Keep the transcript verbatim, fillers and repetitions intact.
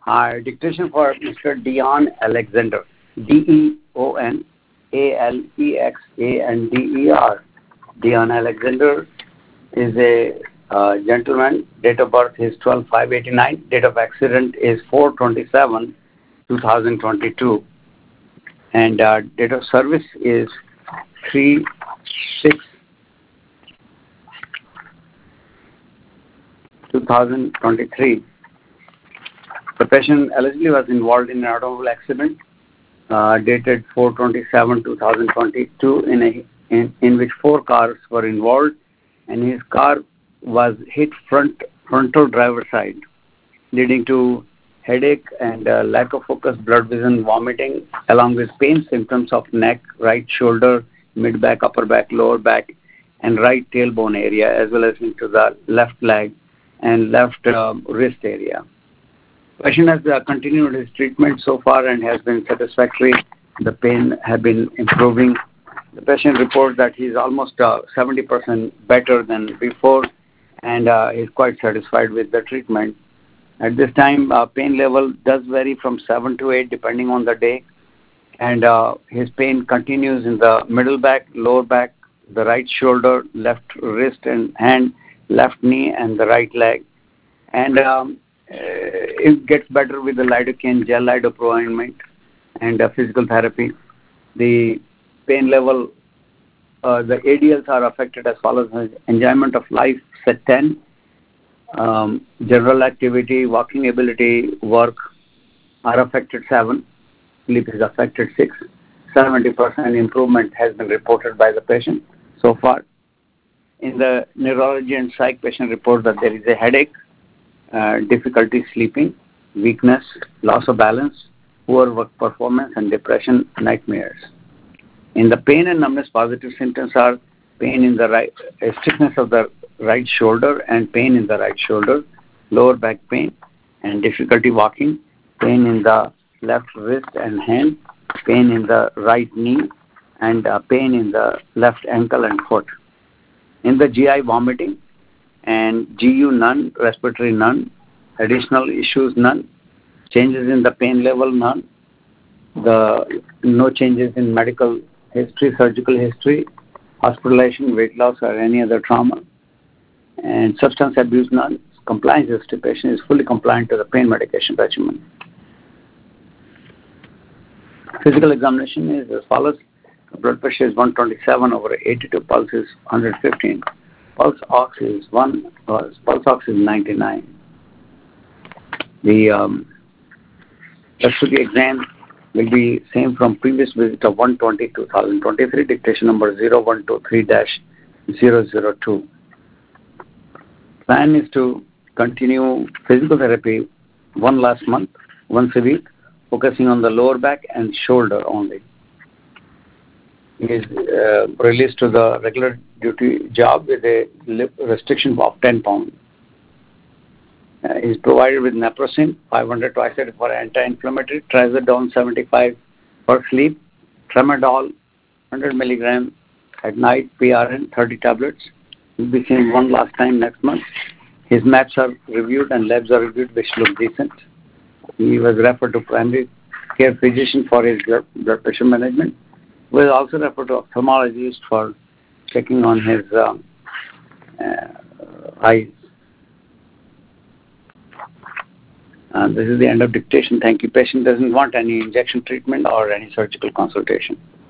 Hi, dictation for Mister Dion Alexander. D E O N A L E X A N D E R. Dion Alexander is a uh, gentleman. Date of birth is twelve five eighty-nine. Date of accident is four twenty-seven two thousand twenty-two. And uh, date of service is three six two thousand twenty-three. The patient allegedly was involved in an automobile accident uh, dated four twenty-seven two thousand twenty-two in, a, in, in which four cars were involved, and his car was hit front frontal driver side, leading to headache and uh, lack of focus, blood vision, vomiting, along with pain symptoms of neck, right shoulder, mid back, upper back, lower back, and right tailbone area, as well as into the left leg and left uh, wrist area. Patient has uh, continued his treatment so far and has been satisfactory. The pain has been improving. The patient reports that he is almost uh, seventy percent better than before, and uh, is quite satisfied with the treatment. At this time, uh, pain level does vary from seven to eight depending on the day, and uh, his pain continues in the middle back, lower back, the right shoulder, left wrist and hand, left knee, and the right leg. And um, uh, it gets better with the lidocaine gel lidopro ointment and uh, physical therapy. The pain level, uh, the A D Ls are affected as follows: enjoyment of life set ten, um, general activity, walking ability, work are affected seven, sleep is affected six. seventy percent improvement has been reported by the patient so far. In the neurology and psych, patient report that there is a headache, uh, difficulty sleeping, weakness, loss of balance, poor work performance, and depression, nightmares. In the pain and numbness, positive symptoms are pain in the right, uh, stiffness of the right shoulder and pain in the right shoulder, lower back pain and difficulty walking, pain in the left wrist and hand, pain in the right knee, and uh, pain in the left ankle and foot. In the G I, vomiting, and G U none, respiratory none, additional issues none, changes in the pain level none, the no changes in medical history, surgical history, hospitalization, weight loss, or any other trauma, and substance abuse none. Compliance history, patient is fully compliant to the pain medication regimen. Physical examination is as follows: blood pressure is one twenty-seven over eighty-two, pulse is one hundred fifteen. Pulse ox is one, pulse ox is ninety-nine. The um, rest of the exam will be same from previous visit of one twenty two thousand twenty-three, dictation number zero one two three dash zero zero two. Plan is to continue physical therapy one last month, once a week, focusing on the lower back and shoulder only. He is uh, released to the regular duty job with a restriction of ten pounds. Uh, he is provided with naproxen five hundred twice a day for anti-inflammatory, trazodone seventy-five for sleep, tramadol one hundred milligrams at night, P R N thirty tablets. He will be seen one last time next month. His maps are reviewed and labs are reviewed, which look decent. He was referred to primary care physician for his blood pressure management. We will also refer to ophthalmologist for checking on his um, uh, eyes. And this is the end of dictation. Thank you. Patient doesn't want any injection treatment or any surgical consultation.